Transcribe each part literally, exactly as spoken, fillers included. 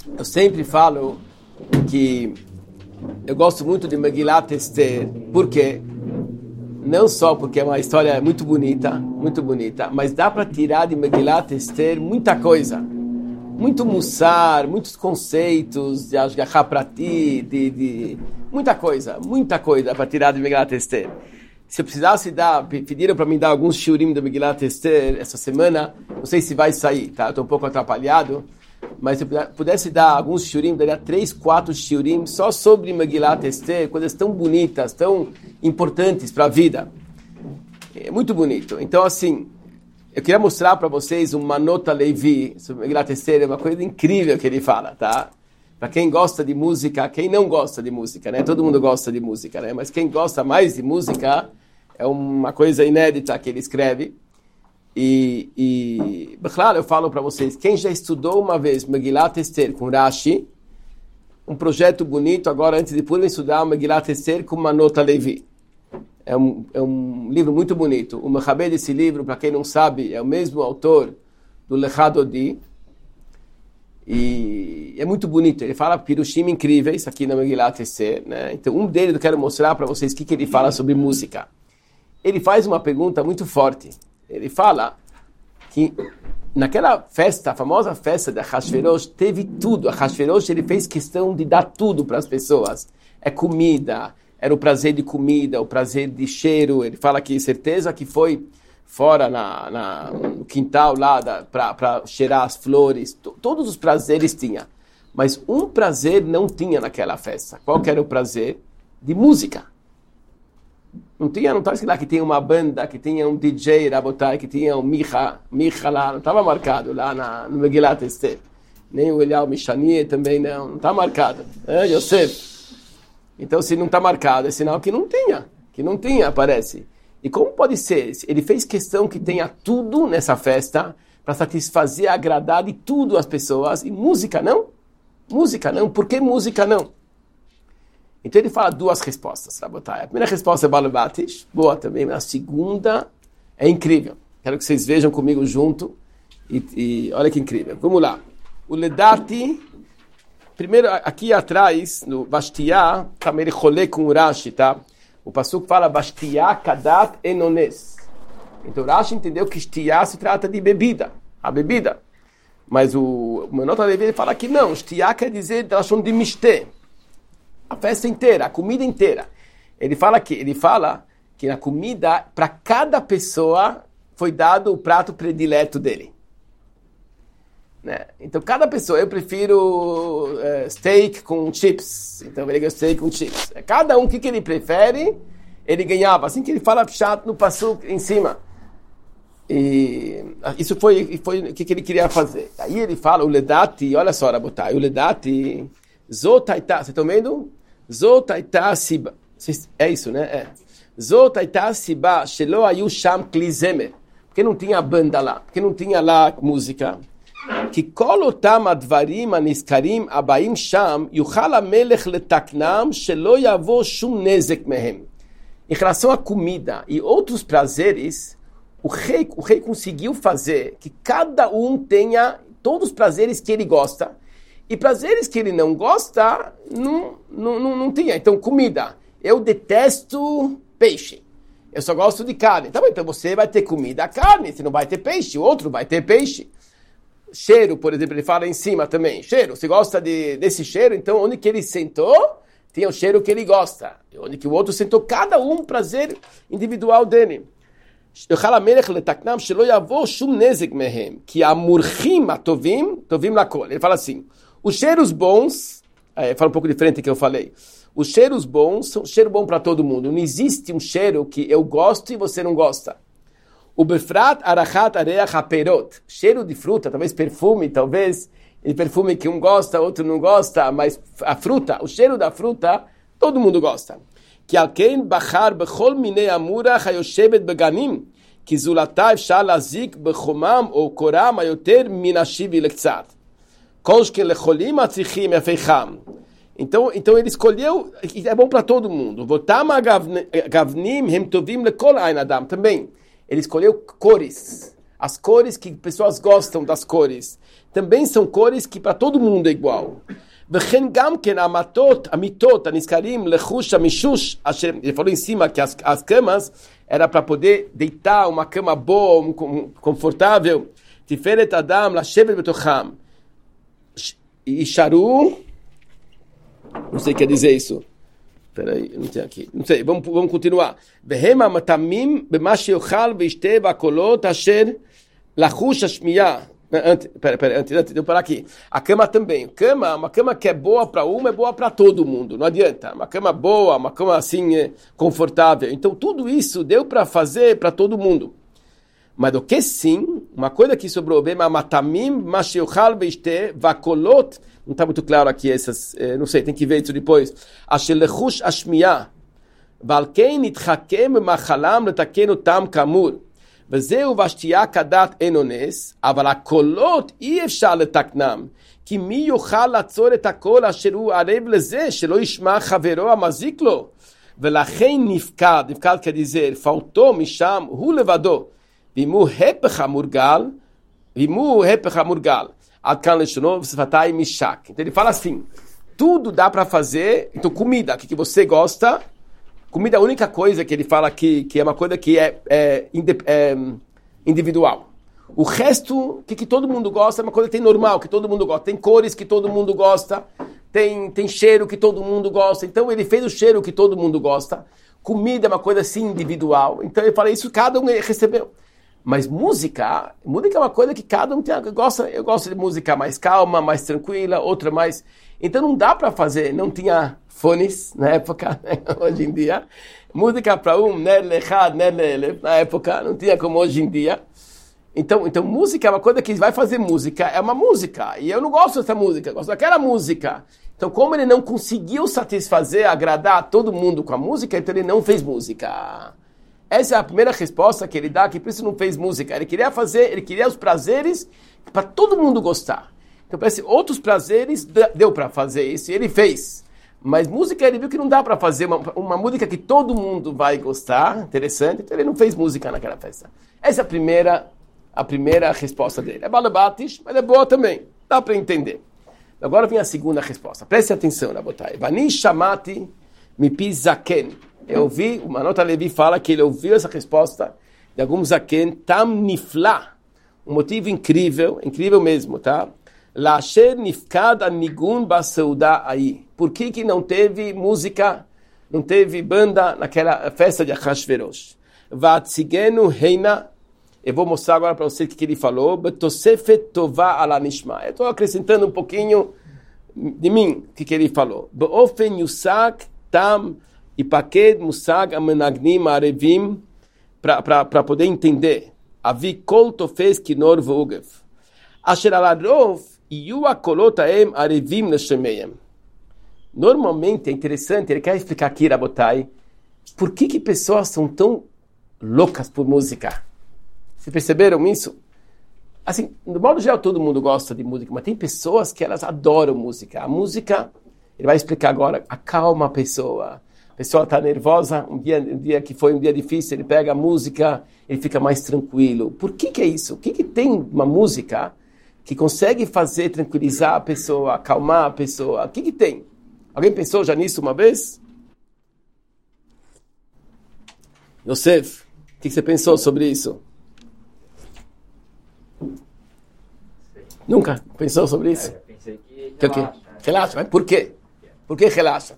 Eu sempre falo que eu gosto muito de Megillat Esther, porque não só porque é uma história muito bonita, muito bonita, mas dá para tirar de Megillat Esther muita coisa, muito mussar, muitos conceitos de Ashgaha Prati, de, de muita coisa, muita coisa para tirar de Megillat Esther. Se eu precisasse dar, pediram para mim dar alguns shiurim da Megillat Esther essa semana, não sei se vai sair, tá? Eu estou um pouco atrapalhado. Mas se eu pudesse dar alguns shiurim, daria três, quatro shiurim só sobre Megillat Esther, coisas tão bonitas, tão importantes para a vida. É muito bonito. Então, assim, eu queria mostrar para vocês uma nota Levi sobre Megillat Esther, é uma coisa incrível que ele fala, tá? Para quem gosta de música, quem não gosta de música, né? Todo mundo gosta de música, né? Mas quem gosta mais de música, é uma coisa inédita que ele escreve. E, e claro, eu falo para vocês, quem já estudou uma vez Megillat Esther com Rashi, um projeto bonito, agora antes de Purim estudar Megillat Esther com uma nota Levi. É um, é um livro muito bonito. O Mechaber desse livro, para quem não sabe, é o mesmo autor do Lechadodi. E é muito bonito. Ele fala pirushim incríveis aqui na Megillat Esther, né? Então, um deles eu quero mostrar para vocês o que, que ele fala sobre música. Ele faz uma pergunta muito forte. Ele fala que naquela festa, a famosa festa de Ahasverosh, teve tudo. Ahasverosh, ele fez questão de dar tudo para as pessoas. É comida, era o prazer de comida, o prazer de cheiro. Ele fala que certeza que foi fora na, na, no quintal lá para cheirar as flores. T- todos os prazeres tinha. Mas um prazer não tinha naquela festa. Qual que era o prazer? De música. Não tinha, não estava escrito lá que tinha uma banda, que tinha um D J, Rabotai, que tinha um Micha, Micha lá, não estava marcado lá na, no Megillat Esther. Nem o Elial Mishani também não, não está marcado. É, Yosef. Então, se não está marcado, é sinal que não tinha, que não tinha, parece. E como pode ser? Ele fez questão que tenha tudo nessa festa, para satisfazer, agradar de tudo as pessoas, e música não? Música não? Por que música não? Então ele fala duas respostas, Rabotai. A primeira resposta é Balubatish, boa também, mas a segunda é incrível. Quero que vocês vejam comigo junto e, e olha que incrível. Vamos lá. O Ledati, primeiro aqui atrás, no Bashtiá, também ele rolê com o Rashi, tá? O Pasuk fala Bashtiá Kadat Enones. Então o Rashi entendeu que Shtiá se trata de bebida, a bebida. Mas o, o Menota Levi ele fala que não, Shtiá quer dizer da ação de Mishteh. A festa inteira, a comida inteira. Ele fala que, ele fala que na comida, para cada pessoa, foi dado o prato predileto dele. Né? Então, cada pessoa, eu prefiro uh, steak com chips. Então, ele ganha steak com chips. Cada um, o que, que ele prefere, ele ganhava. Assim que ele fala chato no passuco em cima. E isso foi, foi o que, que ele queria fazer. Aí ele fala, o Ledati, olha só, Rabotai, o Ledati, Zotaita, vocês estão vendo? Zotaita Siba. É isso, né? É. Zotaita Siba, Shelo Ayu Sham Klizemer. Porque não tinha banda lá, porque não tinha lá música. Que kolotam advarim aniskarim abaim sham yuchal hamelech letaknam shelo yavo shum nezek mehem. Em relação à comida e outros prazeres, o rei, o rei conseguiu fazer que cada um tenha todos os prazeres que ele gosta. E prazeres que ele não gosta, não, não, não, não tinha. Então, comida. Eu detesto peixe. Eu só gosto de carne. Tá bom, então você vai ter comida, carne. Você não vai ter peixe. O outro vai ter peixe. Cheiro, por exemplo, ele fala em cima também. Cheiro. Você gosta de, desse cheiro? Então, onde que ele sentou, tem o cheiro que ele gosta. Onde que o outro sentou, cada um prazer individual dele. Ele fala assim, os cheiros bons, é, fala um pouco diferente do que eu falei, os cheiros bons são cheiro bom para todo mundo, não existe um cheiro que eu gosto e você não gosta. O befrat arachat areach haperot, cheiro de fruta, talvez perfume, talvez e perfume que um gosta, outro não gosta, mas a fruta, o cheiro da fruta, todo mundo gosta. Que alquem bachar bechol minei amura hayoshevet beganim, que zulata efshar lazik bechomam ou koram ayoter minashiv lektzat. Kolshken lecholim atzichim efeicham. Então, então ele escolheu, é bom para todo mundo. Votam gavnim hem tovim lekol ein adam. Também, ele escolheu cores. As cores que pessoas gostam das cores. também são cores que para todo mundo é igual. וכן גם כן המטות, המיטות, הנזכרים לחוש המישוש, אשר, ele falou em cima que as, as camas era para poder deitar uma cama boa, um, um, confortável. תפארת אדם לשבת בתוכם. ישארו, não sei o que quer dizer isso. Peraí, não tem aqui. Não sei, vamos, vamos continuar. והם המתאמים במה שיאכל וישתה והקולות אשר לחוש השמיעה. Antes, pera, pera, antes, antes de eu parar aqui. A cama também. Cama, uma cama que é boa para uma, é boa para todo mundo. Não adianta. Uma cama boa, uma cama assim, é, confortável. Então, tudo isso deu para fazer para todo mundo. Mas do que sim, uma coisa que sobrou bem, matamim, mashiochal veiste, vakolot, não está muito claro aqui essas, eh, não sei, tem que ver isso depois. Ashelechush ashmiya, valkein nitchakem machalam letaken otam kamur. וזהו והשתייה כדת אין אונס, אבל הקולות אי אפשר לתקנם, כי מי יוכל לעצור את הקול אשר הוא ערב לזה, שלא ישמע חברו המזיק לו, ולכן נפקד, נפקד כדיזר, פאותו משם הוא לבדו, ואם הוא הפך המורגל, ואם הוא הפך המורגל, עד כאן לשונו ושפתיים משק. Então ele fala assim, tudo dá para fazer, então comida, que, que você gosta, comida é a única coisa que ele fala que, que é uma coisa que é, é, é individual. O resto, que, que todo mundo gosta, é uma coisa que tem normal, que todo mundo gosta. Tem cores que todo mundo gosta, tem, tem cheiro que todo mundo gosta. Então ele fez o cheiro que todo mundo gosta. Comida é uma coisa assim individual. Então ele fala isso, cada um recebeu. Mas música, música é uma coisa que cada um tem, gosta. Eu gosto de música mais calma, mais tranquila, outra mais... Então não dá para fazer, não tinha fones na época, né? Hoje em dia. Música para um, né, lechad, né, lele, na época, não tinha como hoje em dia. Então, então música é uma coisa que vai fazer música, é uma música. E eu não gosto dessa música, eu gosto daquela música. Então como ele não conseguiu satisfazer, agradar todo mundo com a música, então ele não fez música. Essa é a primeira resposta que ele dá, que por isso não fez música. Ele queria fazer, ele queria os prazeres para todo mundo gostar. Então, parece outros prazeres deu para fazer isso, e ele fez. Mas música, ele viu que não dá para fazer uma, uma música que todo mundo vai gostar, interessante, então ele não fez música naquela festa. Essa é a primeira, a primeira resposta dele. É balabatish, mas é boa também, dá para entender. Agora vem a segunda resposta. Preste atenção, Rabotai. Vani shamati mipi zaken. Eu ouvi, uma nota Levi fala que ele ouviu essa resposta de algum zaken, tam nifla. Um motivo incrível, incrível mesmo, tá? Lasher nifkad anigun baseuda aí. Por que que não teve música, não teve banda naquela festa de Achashverosh? Vatzigenu heina. Eu vou mostrar agora para você o que ele falou. Betosefet tova ala nishma. Eu estou acrescentando um pouquinho de mim, o que que ele falou. Beofen yusak tam ipaked musag amenagnim arevim, para poder entender. Avi kol tofes kinor v'ugev. Asher alarov iu akolotaem arevim leshemeiem. Normalmente é interessante, ele quer explicar aqui, Rabotai, por que que pessoas são tão loucas por música. Vocês perceberam isso? Assim, no modo geral todo mundo gosta de música, mas tem pessoas que elas adoram música. A música, ele vai explicar agora, acalma a pessoa. A pessoa está nervosa, um dia, um dia que foi um dia difícil, ele pega a música, ele fica mais tranquilo. Por que que é isso? O que que tem uma música que consegue fazer tranquilizar a pessoa, acalmar a pessoa? O que que tem? Alguém pensou já nisso uma vez? Yosef, o que que você pensou sobre isso? Nunca pensou sobre isso? É, eu pensei que Que, relaxa. que, relaxa, mas por quê? Por que relaxa?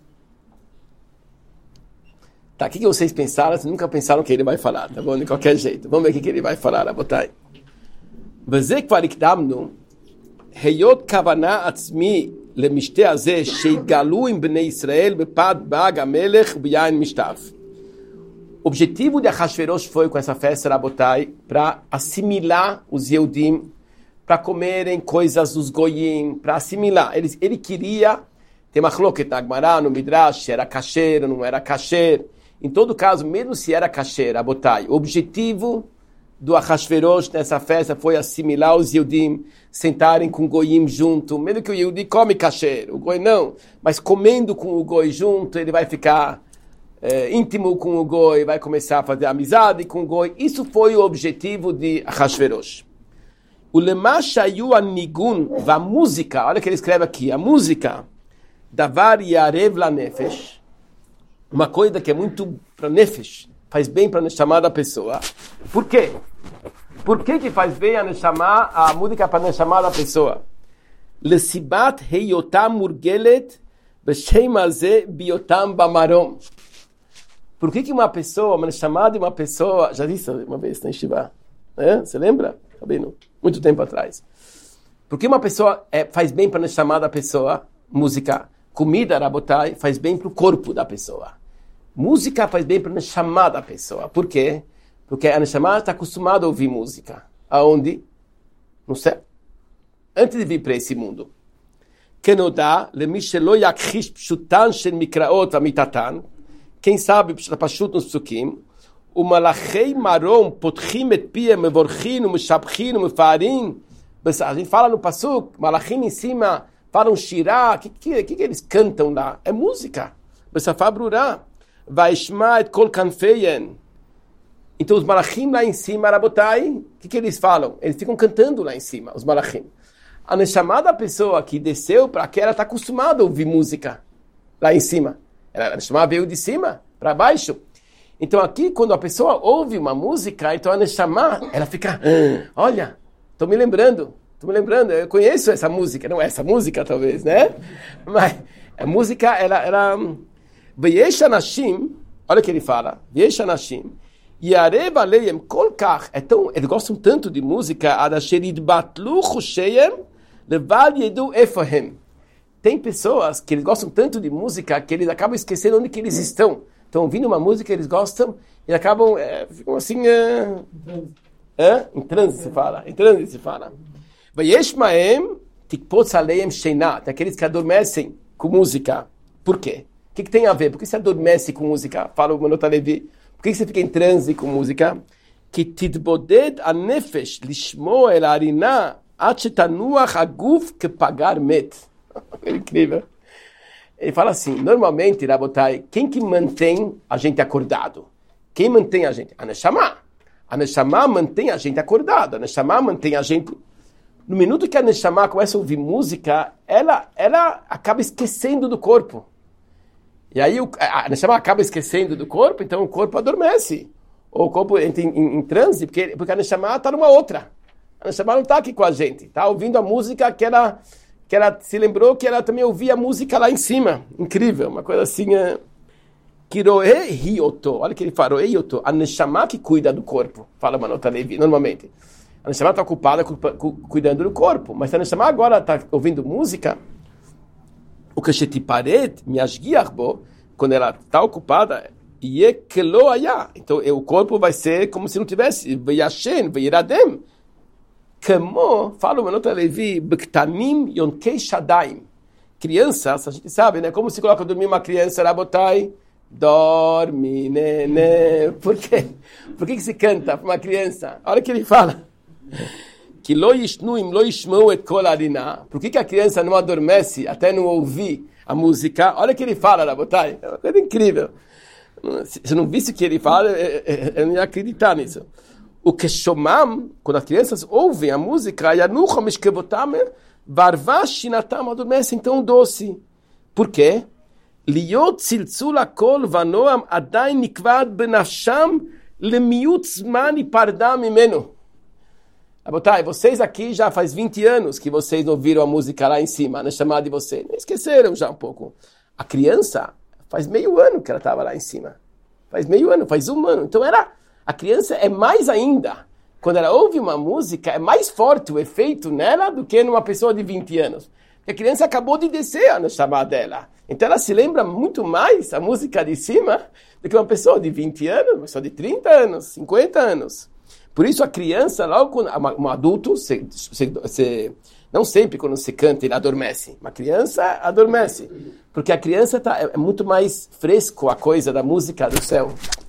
Tá, o que, que vocês pensaram? Vocês nunca pensaram que ele vai falar, tá bom? De qualquer jeito. Vamos ver o que, que ele vai falar, Rabotai. וזה כבר הקדמנו, היות כוונה עצמי למשתה הזה שהתגלו עם בני ישראל בפת באג המלך וביין משתף. O objetivo de Achashverosh foi com essa festa, Rabotai, para assimilar os Yehudim, para comerem coisas dos Goyim, para assimilar. Ele, ele queria ter machloket na Gemara, no Midrash, se era kasher ou não era kasher. Em todo caso, mesmo se era kasher, Rabotai, o objetivo do Achashverosh nessa festa foi assimilar os Yehudim, sentarem com o Goyim junto, mesmo que o Yehudi come kasher, o Goi não, mas comendo com o Goi junto, ele vai ficar é, íntimo com o Goi, vai começar a fazer amizade com o Goi. Isso foi o objetivo de Achashverosh. O lema shayu anigun, a música, olha o que ele escreve aqui, a música, davar yarev la nefesh, uma coisa que é muito para nefesh, faz bem para chamar da pessoa. Por quê? Por que que faz bem a chamar a música para chamar da pessoa? Lesibat heyotam murgelet b'shem hazeh biotam bamarom. Por que que uma pessoa, uma chamada de uma pessoa, já disse uma vez na Yeshiva, né? Você lembra? Sabendo? Muito tempo atrás. Por que uma pessoa é, faz bem para chamar da pessoa? Música, comida, rabotai, faz bem para o corpo da pessoa. Música faz bem para chamar da pessoa. Por quê? Porque a chamada está acostumada a ouvir música. Aonde? No céu. Antes de vir para esse mundo. Kenodá, lemí shelo yakhish pshutan shel mikraot amitatan. Quem sabe, pashut nos psukim, o malachei marom potchim et piem mevorchim umeshabchim umefarim. A gente fala no pasuk, malachim em cima, falam shirá, o que, que, que, que eles cantam lá? É música. Besafá brurá. Vaishma et kol kanfeyen. Então os malachim lá em cima, rabotai, o que, que eles falam? Eles ficam cantando lá em cima, os malachim. A neshama da pessoa que desceu para aqui, ela está acostumada a ouvir música lá em cima. Ela, a neshama veio de cima para baixo. Então aqui, quando a pessoa ouve uma música, então a neshama, ela fica, ah, olha, estou me lembrando, estou me lembrando, eu conheço essa música, não é essa música talvez, né? Mas a música, ela, ela, V'yesh anashim, olha o que ele fala, V'yesh anashim, Yarev aleim kol kach, então, eles gostam tanto de música, adasher yidbatlu chusheyem, levad yedu efohem. Tem pessoas que eles gostam tanto de música que eles acabam esquecendo onde que eles estão. Estão ouvindo uma música, eles gostam, e acabam, é, ficam assim, é, é, em transe se fala, em transe se fala. V'yesh maem tikpotz aleim sheina, tem aqueles que adormecem com música. Por quê? O que, que tem a ver? Por que você adormece com música? Fala o Manota Levi. Por que você fica em transe com música? Que titboded anefesh lishmo el arina at shetanuach aguf kepagar met. É incrível. Ele fala assim, normalmente, Rabotai, quem que mantém a gente acordado? Quem mantém a gente? A Neshama. A Neshama mantém a gente acordado. A Neshama mantém a gente... No minuto que a Neshama começa a ouvir música, ela, ela acaba esquecendo do corpo. E aí a Neshama acaba esquecendo do corpo, então o corpo adormece. Ou o corpo entra em, em, em transe, porque, porque a Neshama está numa outra. A Neshama não está aqui com a gente. Está ouvindo a música que ela, que ela se lembrou que ela também ouvia a música lá em cima. Incrível, uma coisa assim... É... Kiroe hioto, olha o que ele fala, hioto, a Neshama que cuida do corpo, fala Manota Levi, normalmente. A Neshama está ocupada cu, cu, cuidando do corpo, mas se a Neshama agora está ouvindo música, o que se te parede, me asguiarbo, quando ela está ocupada, então o corpo vai ser como se não tivesse, veiashen, veiradem, como, fala o Manota Levi, b'ktanim yonkei shadaim. Crianças, a gente sabe, né? Como se coloca dormir uma criança, rabotai, dorme, nenê. Por quê? Por que que se canta para uma criança? Olha o que ele fala. Que lo yishnuim, lo yishmou et kol arina. Por que que a criança não adormece até não ouvir a música? Olha o que ele fala, rabotai. É uma coisa incrível. Se eu não visse o que ele fala, eu não ia acreditar nisso. O que shomam, quando as crianças ouvem a música, yanucham mishkevotam, varvash shinatam, adormecem tão doce. Por quê? Liot tziltzul hakol vanoam adain nikvad benafsham lemiut zman ipardam mimenu. Abotai, vocês aqui já faz vinte anos que vocês ouviram a música lá em cima, na chamada de vocês. Esqueceram já um pouco. A criança, faz meio ano que ela estava lá em cima. Faz meio ano, faz um ano. Então era, a criança é mais ainda. Quando ela ouve uma música, é mais forte o efeito nela do que numa pessoa de vinte anos. Porque a criança acabou de descer na chamada dela. Então ela se lembra muito mais a música de cima do que uma pessoa de vinte anos, uma pessoa de trinta anos, cinquenta anos. Por isso a criança, logo quando um adulto, se, se, se, não sempre quando se canta ele adormece. Uma criança adormece. Porque a criança tá, é, é muito mais fresco a coisa da música do céu.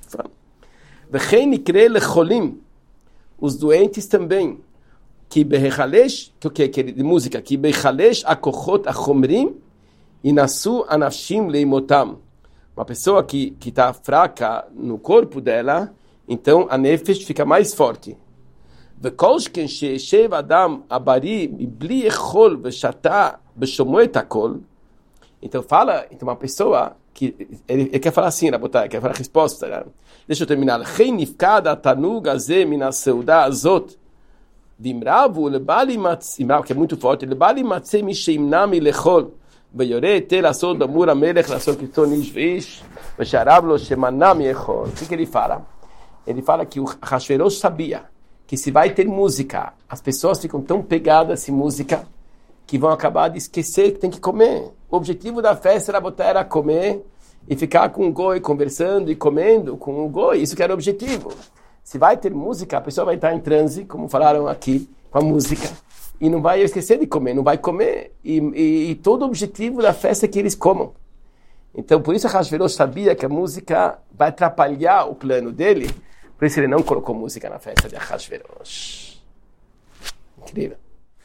Os doentes também. Que behechalesh, que o que é de música? Que behechalesh akochot achomrim inasu anashim leimotam. Uma pessoa que que está fraca no corpo dela, então a nefesh fica mais forte. וכל שכן שישב אדם הבריא מבלי אכול ושתה בשומעו את הכל. Então fala, então uma pessoa que ele, ele quer falar assim, Rabotai, quer falar a resposta. Né? Deixa eu terminar. Rei nifkada tanug azeh min aseuda azot. Vimravu lebali matzeh, que é muito forte, lebali matzeh misheimna milechol. ויורה תה לעשות דמור המלך לעשות קיצון איש ואיש ושערב לו שמנע מיכול. O que ele fala? Ele fala que o Ahasverosh sabia que se vai ter música, as pessoas ficam tão pegadas em música que vão acabar de esquecer que tem que comer. O objetivo da festa era botar era comer e ficar com o goi conversando e comendo com o goi. Isso que era o objetivo. Se vai ter música, a pessoa vai estar em transe, como falaram aqui, com a música. E não vai esquecer de comer, não vai comer. E, e, e todo o objetivo da festa é que eles comam. Então, por isso Ahasverosh sabia que a música vai atrapalhar o plano dele. Por isso ele não colocou música na festa de Ahasverosh. Incrível.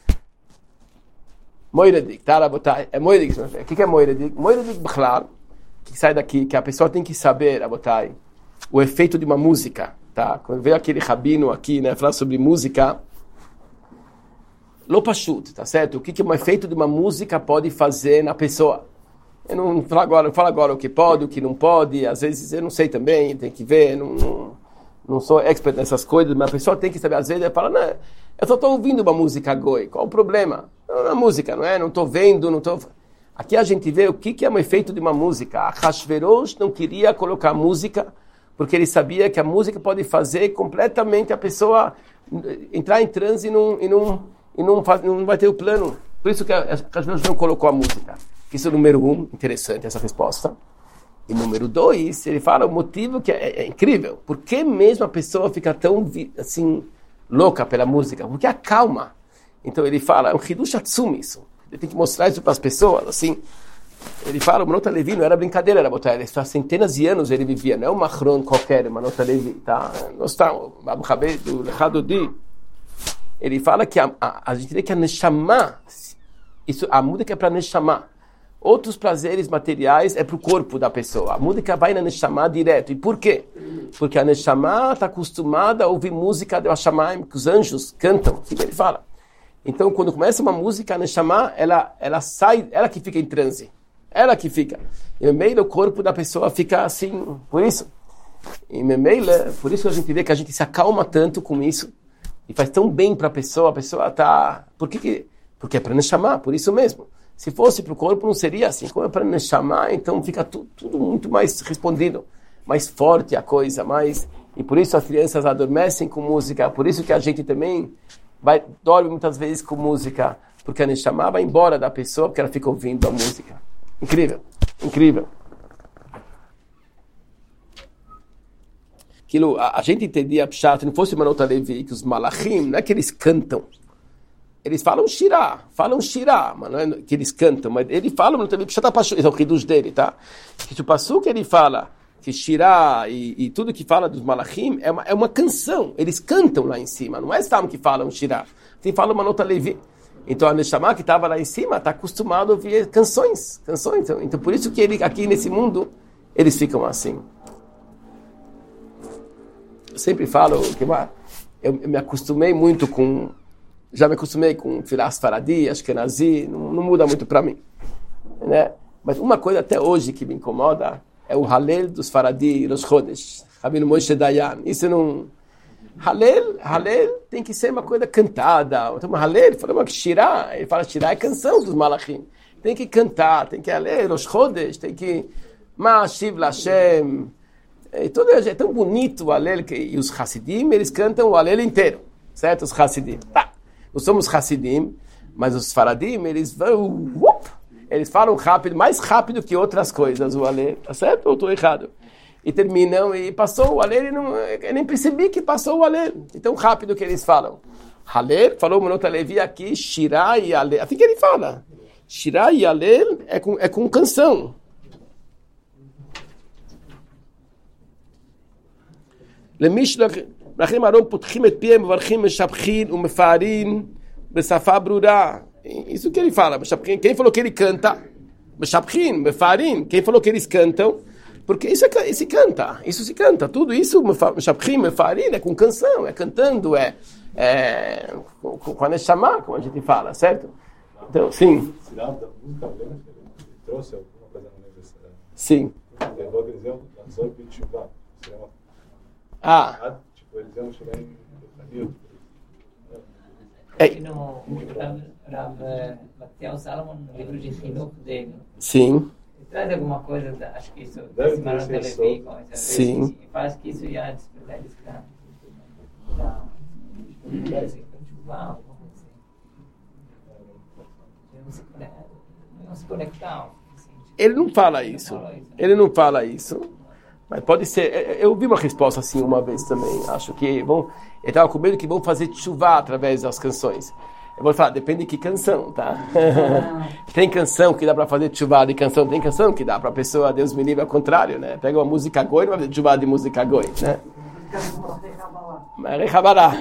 Moiradik, tá, Rabotai? É Moiradik. O que é Moiradik? Moiradik Bchlal, que sai daqui, que a pessoa tem que saber, Rabotai, o efeito de uma música. Tá? Quando veio aquele rabino aqui, né, falar sobre música... Lopashut, tá certo? O que, que o efeito de uma música pode fazer na pessoa? Eu não falo agora, eu falo agora o que pode, o que não pode. Às vezes eu não sei também, tem que ver. Não, não, não sou expert nessas coisas, mas a pessoa tem que saber. Às vezes ela fala, não, eu só estou ouvindo uma música goi. Qual o problema? Não, não é música, não é? Não estou vendo, não estou... Aqui a gente vê o que, que é o efeito de uma música. Ahasverosh não queria colocar música porque ele sabia que a música pode fazer completamente a pessoa entrar em transe e não... E não e não, faz, não vai ter o plano. Por isso que as pessoas não colocou a música. Isso é o número um, interessante essa resposta. E número dois, ele fala o motivo que é, é incrível. Por que mesmo a pessoa fica tão assim, louca pela música? Porque acalma. Então ele fala, é um hidush atzum isso. Ele tem que mostrar isso para as pessoas, assim. Ele fala, o Manota Levi não era brincadeira, era botar ele. Há centenas de anos ele vivia, não é um Mahron qualquer, o Manota Levi. Tá? Nós estamos, Abu Habib, do Lechadodi. Ele fala que a, a, a gente tem que a Neshama, isso, a música é para Neshama. Outros prazeres materiais é para o corpo da pessoa. A música vai na Neshama direto. E por quê? Porque a Neshama está acostumada a ouvir música de Hashamayim, que os anjos cantam. O que ele fala? Então, quando começa uma música, a Neshama, ela, ela sai, ela que fica em transe. Ela que fica. E no meio do corpo da pessoa fica assim, por isso. E no meio, por isso que a gente vê que a gente se acalma tanto com isso. E faz tão bem para a pessoa, a pessoa está... Por que que... Porque é para Neshama, por isso mesmo. Se fosse para o corpo, não seria assim. Como é para Neshama, então fica tu, tudo muito mais respondido. Mais forte a coisa, mais... E por isso as crianças adormecem com música. Por isso que a gente também vai, dorme muitas vezes com música. Porque a Neshama vai embora da pessoa, porque ela fica ouvindo a música. Incrível, incrível. Aquilo, a, a gente entendia Pshat, não fosse Manota Levi, que os malachim, não é que eles cantam. Eles falam shirá, falam shirá, mas não é que eles cantam. Mas ele fala, Manota Levi, Pshat Pashu, esse é o Hidush dele, tá? Que o Passu que ele fala, que shirá e, e tudo que fala dos malachim é uma, é uma canção. Eles cantam lá em cima, não é Stam que falam shirá. Tem fala Manota Levi. Então a Neshama que estava lá em cima está acostumado a ouvir canções, canções. Então, então por isso que ele, aqui nesse mundo, eles ficam assim. Eu sempre falo que eu, eu me acostumei muito com, já me acostumei com Filas Faradi, Ashkenazi, não, não muda muito para mim, né? Mas uma coisa até hoje que me incomoda é o Halel dos Faradi Rosh Chodesh, Rabino Moshe Dayan. Isso não... Halel, Halel tem que ser uma coisa cantada. Então, Halel, falamos que Shirá, ele fala Shirá é canção dos Malachim. Tem que cantar, tem que Halel, Rosh Chodesh, tem que Ma'ashiv Lashem. É, tudo é tão bonito o Halel, que, e os Hassidim, eles cantam o Halel inteiro, certo? Os Hassidim. Tá. Nós somos Hassidim, mas os Faradim, eles vão, up, eles falam rápido, mais rápido que outras coisas, o Halel, tá certo ou estou errado? E terminam, e passou o Halel, e não, eu nem percebi que passou o Halel, de tão rápido que eles falam. Halel, falou o Manota Levi aqui, Shirá e Halel, assim que ele fala. Shirá e Halel é com, é com canção. לכם הרום פותחים את פיהם, מברכים, משבחים ומפארים בשפה ברורה. Isso que ele fala, משבחים. Quem falou que ele canta? משבחים, מפארים. Quem falou que eles cantam? Porque isso, é, isso se canta, isso se canta. Tudo isso, משבחים, מפארים, é com canção, é cantando, é, é, com, com a Neshama, como a gente fala, certo? Então, sim. Trouxe alguma coisa na universidade? Sim. Eles iam lançar o Pitchubá. Ah. Tipo, eles iam chegar em Rio. Aqui no Rav Mathieu Salomon, no livro de Hinuch dele. Sim. Ele traz alguma coisa, da, acho que isso, Deve esse Maran ser Televi, isso. com essa Sim. e faz que isso ia despertar eles para para alguma coisa assim. Não se conectar. Não se conectar. Assim, tipo, Ele não fala isso. Não fala isso. Ele não fala isso. Mas pode ser. Eu vi uma resposta assim uma vez também. Acho que vão. Ele estava com medo que vão fazer chuva através das canções. Eu vou falar, depende de que canção, tá? Ah. Tem canção que dá para fazer chuva de canção, tem canção que dá para a pessoa, Deus me livre, ao contrário, né? Pega uma música goi e vai fazer chuva de música goi, né? Mas rechabará.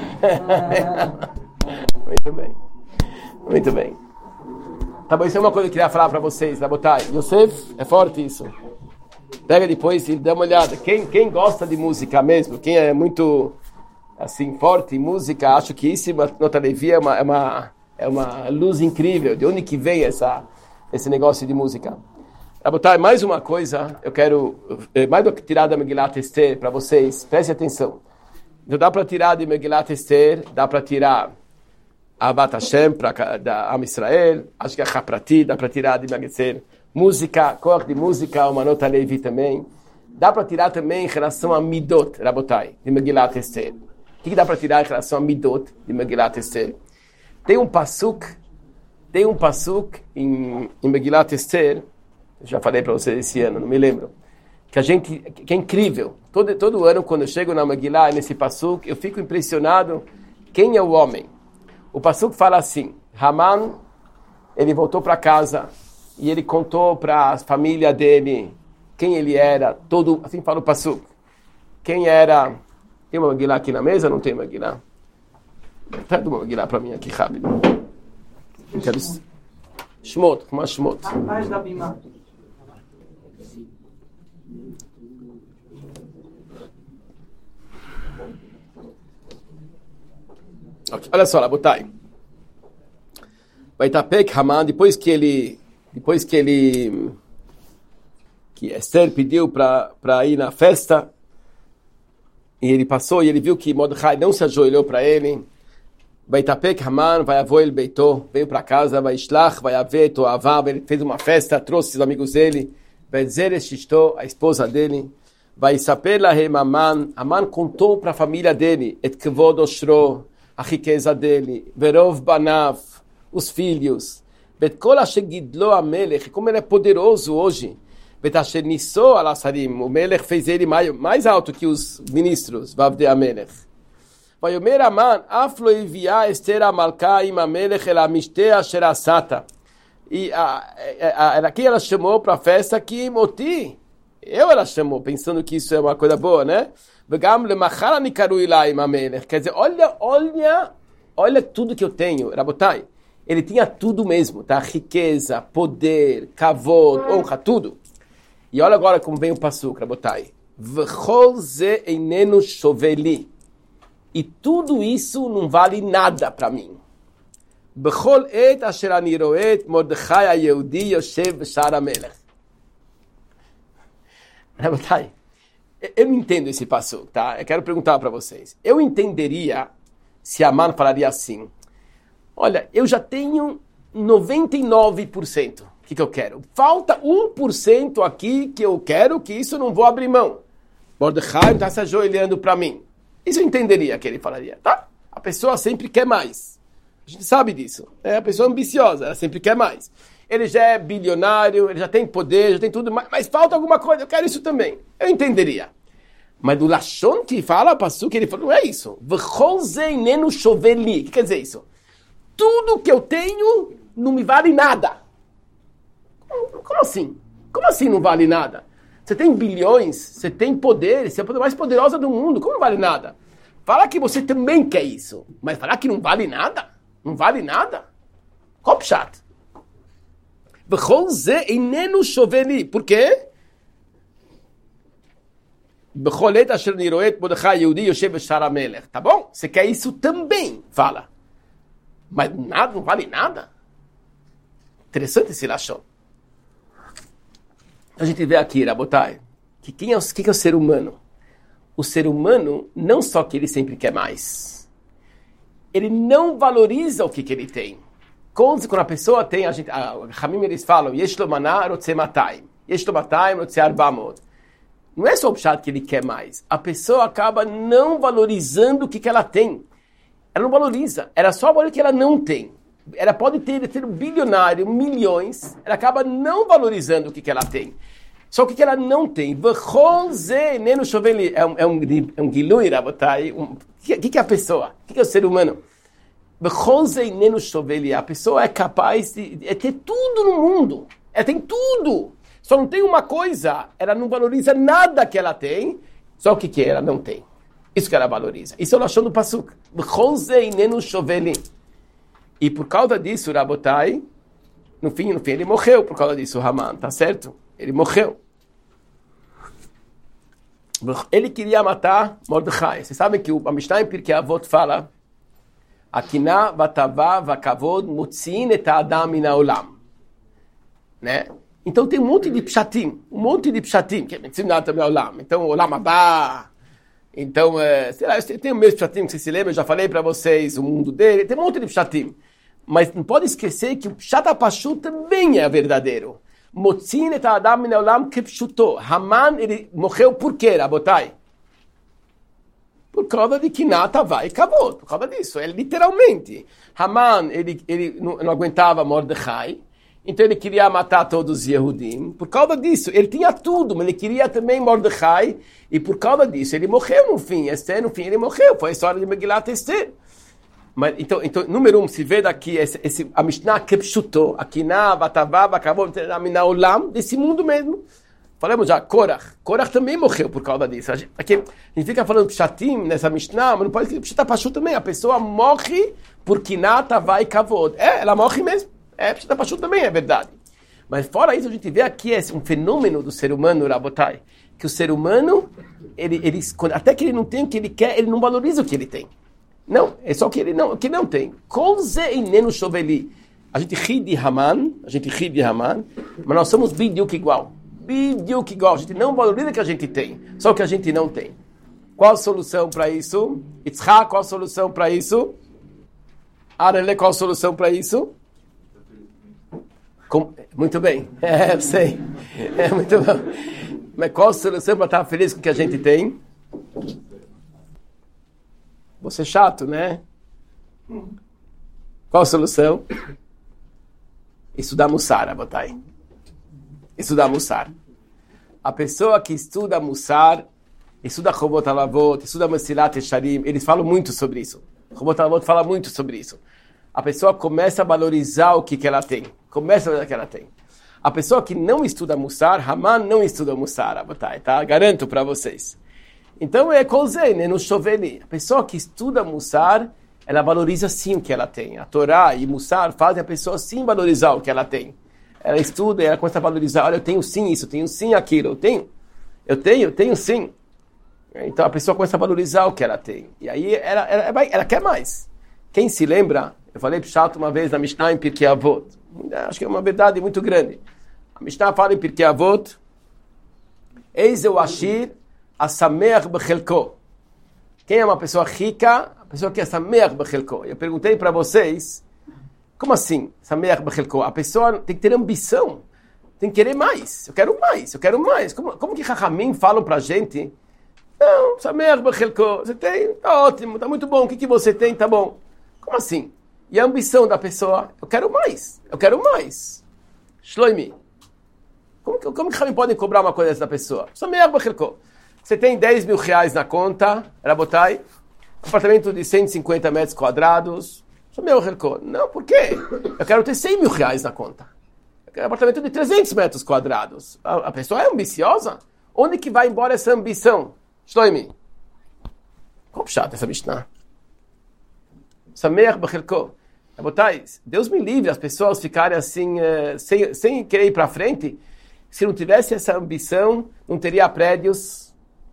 Muito bem. Muito bem. Tá bom, isso é uma coisa que eu queria falar para vocês, Rabotai. Yosef, é forte isso. Pega depois e dá uma olhada. Quem, quem gosta de música mesmo, quem é muito assim forte em música, acho que isso, nota Levi, é uma, é uma, é uma luz incrível. De onde que vem essa, esse negócio de música? Rabotai, mais uma coisa, eu quero, mais do que tirar da Megilat Esther para vocês, prestem atenção. Então dá para tirar de Megilat Esther, dá para tirar Avat Hashem, pra, da Am Israel, acho que a Chaprati, dá para tirar de Megilat Esther. Música, cor de música, uma nota Levi também. Dá para tirar também em relação a Midot, Rabotai, de Megilat Esther. O que, que dá para tirar em relação a Midot, de Megilat Esther? Tem um pasuk, tem um pasuk em, em Megilat Esther, eu já falei para vocês esse ano, não me lembro, que a gente, que é incrível. Todo, todo ano, quando eu chego na Megillah, nesse pasuk, eu fico impressionado quem é o homem. O pasuk fala assim, Haman, ele voltou para casa, e ele contou para a família dele quem ele era, todo, assim fala o pasuk. Quem era... Tem uma Megillah aqui na mesa? Não tem Megillah? Pega uma Megillah para mim aqui, rápido. Quero... Shmot, como é Shmot? Atrás da Bima. Okay. Olha só, Rabotai. Vaitapek Haman, depois que ele... Depois que ele, que Esther pediu para ir na festa, e ele passou, e ele viu que Mordecai não se ajoelhou para ele, Vaitapek Haman, vai avô ele beitou, veio para casa, vai Ishlach, vai haver, Toavá, ele fez uma festa, trouxe os amigos dele, vai dizer Eshishto, a esposa dele, vai saber Lahem Haman, Haman contou para a família dele, Et Kevod Oshro, a riqueza dele, Verov Banav, os filhos, Bet-kol asher gidlo ha-melech, como ele é poderoso hoje. Bet-asher nisso al-asarim, o Melech fez ele mais, mais alto que os ministros, Vavdei ha-melech. Vayomer Haman, af lo hivia Esther ha-malka im ha-melech el ha-mishteh asher asata. E aqui ela chamou para a festa que Moti, eu ela chamou, pensando que isso é uma coisa boa, né? Vegam lemachar anikaru ilai im ha-melech. Quer dizer, olha, olha, olha tudo que eu tenho, Rabotai. Ele tinha tudo mesmo, tá? Riqueza, poder, kavod, honra, tudo. E olha agora como vem o pasuk, Rabotai. V'chol ze einenu shoveli. E tudo isso não vale nada para mim. B'chol et asher ani roet Mordechai ha-Yehudi yoshev b'shar ha-melech. Rabotai, eu não entendo esse pasuk, tá? Eu quero perguntar para vocês. Eu entenderia se Haman falaria assim. Olha, eu já tenho noventa e nove por cento. O que, que eu quero? Falta um por cento aqui que eu quero, que isso eu não vou abrir mão. Mordecai está se ajoelhando para mim. Isso eu entenderia que ele falaria, tá? A pessoa sempre quer mais. A gente sabe disso. É a pessoa ambiciosa, ela sempre quer mais. Ele já é bilionário, ele já tem poder, já tem tudo, mas, mas falta alguma coisa, eu quero isso também. Eu entenderia. Mas do Lashon que fala, passou que ele falou, não é isso. V'chol ze einenu shoveli. O que quer dizer isso? Tudo que eu tenho não me vale nada. Como assim? Como assim não vale nada? Você tem bilhões, você tem poder, você é a pessoa mais poderosa do mundo, como não vale nada? Fala que você também quer isso, mas falar que não vale nada? Não vale nada? Qual chat? Por quê? Tá bom? Você quer isso também, fala. Mas nada, não vale nada. Interessante esse lachon. A gente vê aqui, Rabotai, que quem é, o, quem é o ser humano? O ser humano, não só que ele sempre quer mais, ele não valoriza o que, que ele tem. Quando, quando a pessoa tem, a gente, a Hamim eles falam, Yesh lo maná rotze matayim, Yesh lo matayim rotze arbamot. Não é só o chato que ele quer mais. A pessoa acaba não valorizando o que, que ela tem. Ela não valoriza. Ela só valoriza o que ela não tem. Ela pode ter, ter um bilionário, milhões, ela acaba não valorizando o que, que ela tem. Só o que, que ela não tem. É um, é um, é um gilui, Rabotai. O que, que, que é a pessoa? O que, que é o ser humano? A pessoa é capaz de, de ter tudo no mundo. Ela tem tudo. Só não tem uma coisa. Ela não valoriza nada que ela tem. Só o que, que ela não tem. Isso que ela valoriza. Isso é o lachon do Pasuk. E por causa disso, Rabotai, no fim, no fim, ele morreu por causa disso, Haman, tá certo? Ele morreu. Ele queria matar Mordecai. Vocês sabem que a Mishnah em Pirkei Avot fala Akiná, vatavá, vakavod, mutzin et ha'adam min ha'olam. Né? Então tem um monte de pshatim, um monte de pshatim, que é mencionado também olam. Então, olam abá. Então, é, sei lá, tem o mesmo pshatim que vocês se lembram, eu já falei para vocês, o mundo dele, tem um monte de pshatim. Mas não pode esquecer que o pshat ha'pashut também é verdadeiro. Motzin et ha'adam min ha'olam kepshuto. Haman, ele morreu por quê, Rabotai? Por causa de que Nata vai e acabou. Por causa disso. É literalmente. Haman, ele, ele não, não aguentava Mordecai. Então ele queria matar todos os Yehudim. Por causa disso. Ele tinha tudo, mas ele queria também Mordecai. E por causa disso, ele morreu no fim. Esther, no fim, ele morreu. Foi a história de Megilat Esther. Mas, então, então, número um, se vê daqui, esse, esse, a Mishnah Kepshuto, Akiná, Vatavá, acabou na Olam, desse mundo mesmo. Falamos já, Korach. Korach também morreu por causa disso. A gente, aqui, a gente fica falando Pshatim nessa Mishnah, mas não pode dizer Pshat Pashut também. A pessoa morre por Kinata vai Kavod. É, ela morre mesmo. É, Pshat Pashut também é verdade. Mas fora isso, a gente vê aqui esse, um fenômeno do ser humano, Rabotai, que o ser humano, ele, ele, até que ele não tem o que ele quer, ele não valoriza o que ele tem. Não, é só o que ele não, o que não tem. A gente ri de Haman, a gente ri de Haman, mas nós somos bidiuk igual. Bidiuk igual. A gente não valoriza o que a gente tem, só o que a gente não tem. Qual a solução para isso? Itzhak, qual a solução para isso? Arele, qual a solução para isso? Com... Muito bem, é, eu sei. É muito bom. Mas qual a solução para estar feliz com o que a gente tem? Você é chato, né? Qual a solução? Estudar Mussar, Rabotai. Estudar Mussar. A pessoa que estuda Mussar, estuda Chovot HaLevavot, estuda Mesilat Yesharim, eles falam muito sobre isso. Chovot HaLevavot fala muito sobre isso. A pessoa começa a valorizar o que, que ela tem. Começa a valorizar o que ela tem. A pessoa que não estuda Mussar, Haman não estuda Mussar, Rabotai, tá? Garanto para vocês. Então é Kolzei, né? No Shoveli. A pessoa que estuda Mussar, ela valoriza sim o que ela tem. A Torá e Mussar fazem a pessoa sim valorizar o que ela tem. Ela estuda e ela começa a valorizar. Olha, eu tenho sim isso, eu tenho sim aquilo. Eu tenho, eu tenho, eu tenho sim. Então a pessoa começa a valorizar o que ela tem. E aí ela, ela, ela, ela quer mais. Quem se lembra, eu falei para o Chato uma vez na Mishnah em Pirkei Avot. Acho que é uma verdade muito grande. A Mishnah fala em Pirkei Avot, Eis o Ashir Asameach Bechelko. Quem é uma pessoa rica? A pessoa que é Sameach Bechelko. Eu perguntei para vocês, como assim, Sameach Bechelko? A pessoa tem que ter ambição, tem que querer mais. Eu quero mais, eu quero mais. Como, como que Chachamim falam para a gente? Não, Sameach Bechelko, você tem? Tá ótimo, tá muito bom. O que, que você tem? Tá bom. Como assim? E a ambição da pessoa? Eu quero mais, eu quero mais. Shloimi. Como que, como que Chachamim podem cobrar uma coisa dessa pessoa? Sameach Bechelko. Você tem dez mil reais na conta, Rabotai, apartamento de cento e cinquenta metros quadrados, não, por quê? Eu quero ter cem mil reais na conta. Eu quero um apartamento de trezentos metros quadrados. A, a pessoa é ambiciosa? Onde que vai embora essa ambição? Shloimi. Como chato essa Mishnah. Sameach Bechelko. Rabotai, Deus me livre as pessoas ficarem assim, uh, sem, sem querer ir para frente. Se não tivesse essa ambição, não teria prédios,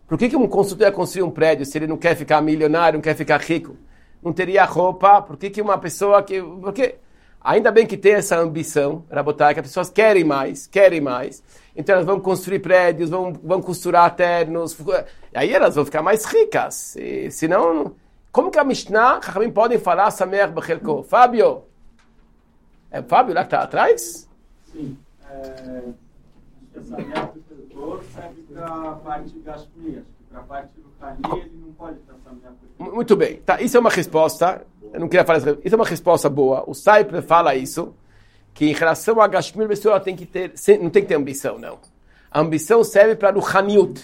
Por que, que um construtor ia construir um prédio se ele não quer ficar milionário, não quer ficar rico? Não teria roupa? Por que, que uma pessoa que... Porque ainda bem que tem essa ambição, Rabotai, que as pessoas querem mais, querem mais. Então elas vão construir prédios, vão, vão costurar ternos. Aí elas vão ficar mais ricas. E, senão, como que a Mishnah, Chachamim podem falar Sameach Bechelko? Fábio? É o Fábio lá que está atrás? Sim. É, Sameach Bechelko serve para a parte Gashmi. Para a parte do Kani, ele não pode estar Sameach Bechelko. Muito bem. Tá, isso é uma resposta. Eu não queria falar isso. Isso é uma resposta boa. O Saipler fala isso. Que em relação a Gashmir, a pessoa tem que ter, não tem que ter ambição, não. A ambição serve para o Ruhaniut.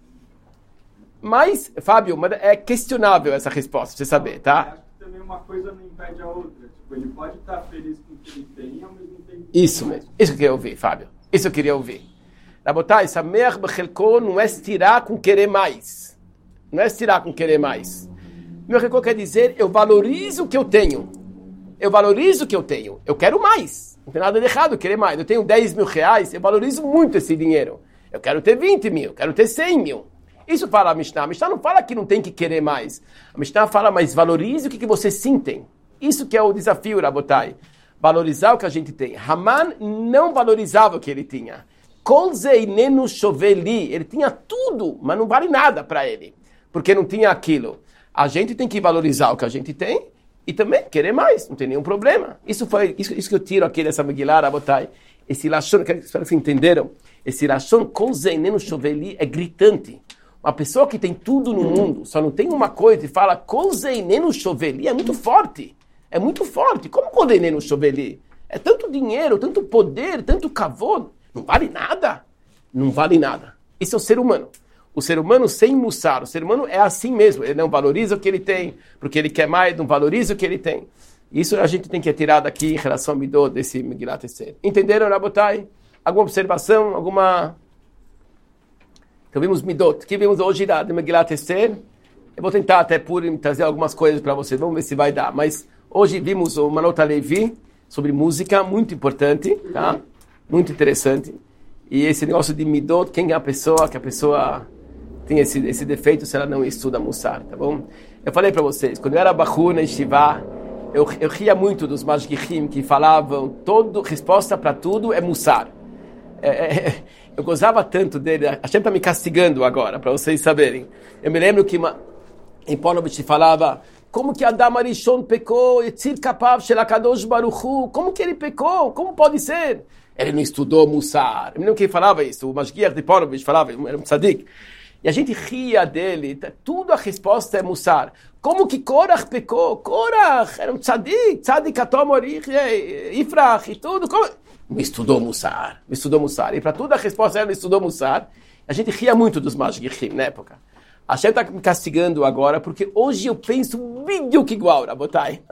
Mas, Fábio, é questionável essa resposta, pra você saber, tá? Acho que também uma coisa não impede a outra. Tipo, ele pode estar feliz com o que ele tem, ao mesmo tempo... Isso mesmo. Isso que eu queria ouvir, Fábio. Isso eu queria ouvir. Rabotai, Sameach Bechelko não é estirar com querer mais. Não é estirar com querer mais. Meu Bechelko quer dizer, eu valorizo o que eu tenho. Eu valorizo o que eu tenho. Eu quero mais. Não tem nada de errado querer mais. Eu tenho dez mil reais, eu valorizo muito esse dinheiro. Eu quero ter vinte mil, eu quero ter cem mil. Isso fala a Mishnah. A Mishnah não fala que não tem que querer mais. A Mishnah fala, mas valorize o que, que você sentem. Isso que é o desafio, Rabotai. Valorizar o que a gente tem. Haman não valorizava o que ele tinha. Kol zeinenu shoveli. Ele tinha tudo, mas não vale nada para ele. Porque não tinha aquilo. A gente tem que valorizar o que a gente tem. E também querer mais, não tem nenhum problema. Isso foi isso, isso que eu tiro aqui dessa Megillah, Rabotai. Esse lashon, que espero que entenderam. Esse lashon kol zeinenu shoveli é gritante. Uma pessoa que tem tudo no mundo, só não tem uma coisa e fala kol zeinenu shoveli, é muito forte. É muito forte. Como kol zeinenu shoveli? É tanto dinheiro, tanto poder, tanto kavod. Não vale nada. Não vale nada. Isso é o ser humano. O ser humano sem mussar, o ser humano é assim mesmo, ele não valoriza o que ele tem, porque ele quer mais, não valoriza o que ele tem. Isso a gente tem que tirar daqui em relação ao Midot desse Megillat Esther. Entenderam, Rabotai? Alguma observação? Alguma... Então vimos Midot. O que vimos hoje da Megillat Esther? Eu vou tentar até por trazer algumas coisas para vocês, vamos ver se vai dar. Mas hoje vimos o Manot Levi sobre música, muito importante, tá? Muito interessante. E esse negócio de Midot, quem é a pessoa, que a pessoa... tem esse, esse defeito se ela não estuda Mussar, tá bom? Eu falei para vocês, quando eu era Bahur na Yeshiva, eu, eu ria muito dos Mashgichim que falavam, todo, resposta para tudo é Mussar. É, é, eu gozava tanto dele, a gente está me castigando agora, para vocês saberem. Eu me lembro que uma, em Ponovitch falava, como que Adam Arishon pecou, Yetzir Kapav Shel HaKadosh Baruch Hu, como que ele pecou, como pode ser? Ele não estudou Mussar. Eu me lembro quem falava isso, o Mashgiach de Ponovitch falava, era um tzadik. E a gente ria dele, tudo a resposta é Mussar. Como que Korach pecou? Korach era um tzadik, tzadik atomorich, Ifrach e tudo. Como? Não estudou Mussar, não estudou Mussar. E para tudo a resposta era não estudou Mussar. A gente ria muito dos Mashgichim na época. A gente está me castigando agora, porque hoje eu penso vídeo que igual, Rabotai.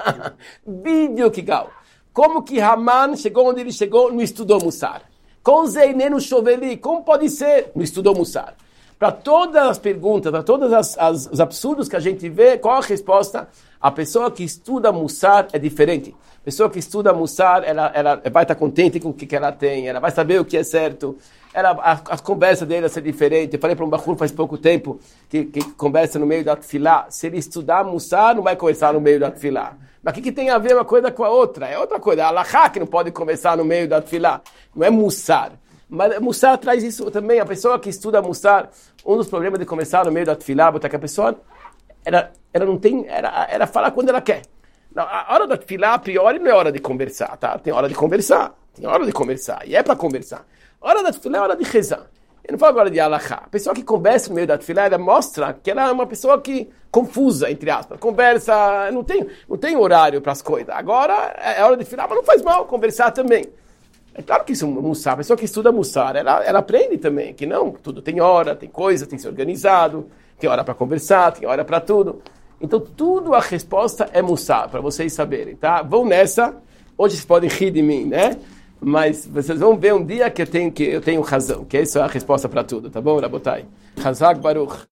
Vídeo que igual. Como que Haman chegou onde ele chegou, não estudou Mussar. Com Zeinenu Shoveli, como pode ser? Não estudou Mussar. Para todas as perguntas, para todos as, as, os absurdos que a gente vê, qual a resposta? A pessoa que estuda Mussar é diferente. A pessoa que estuda Mussar, ela, ela vai estar contente com o que, que ela tem, ela vai saber o que é certo, ela, a, a conversa dele vai ser diferente. Eu falei para um Bahur faz pouco tempo, que, que conversa no meio da Tfilá. Se ele estudar Mussar, não vai conversar no meio da Tfilá. Mas o que, que tem a ver uma coisa com a outra? É outra coisa. A Alahá que não pode conversar no meio da Tfilá. Não é Mussar. Mas Mussar traz isso também. A pessoa que estuda Mussar, um dos problemas de começar no meio da Tfilá, é que a pessoa, ela, ela não tem, ela, ela fala quando ela quer. Não, a hora da Tfilá, a priori, não é hora de conversar, tá? Tem hora de conversar, tem hora de conversar, e é para conversar. A hora da Tfilá é hora de rezar. Eu não falo agora de Alahá. A pessoa que conversa no meio da Tfilá, ela mostra que ela é uma pessoa que confusa, entre aspas. Conversa, não tem, não tem horário para as coisas. Agora é hora de Tfilá, mas não faz mal conversar também. É claro que isso é Mussar. A pessoa que estuda Mussar, ela, ela aprende também, que não, tudo tem hora, tem coisa, tem que ser organizado, tem hora para conversar, tem hora para tudo. Então, tudo a resposta é Mussar, para vocês saberem, tá? Vão nessa, hoje vocês podem rir de mim, né? Mas vocês vão ver um dia que eu tenho, que eu tenho razão, que essa é a resposta para tudo, tá bom, Rabotai? Hazak Baruch.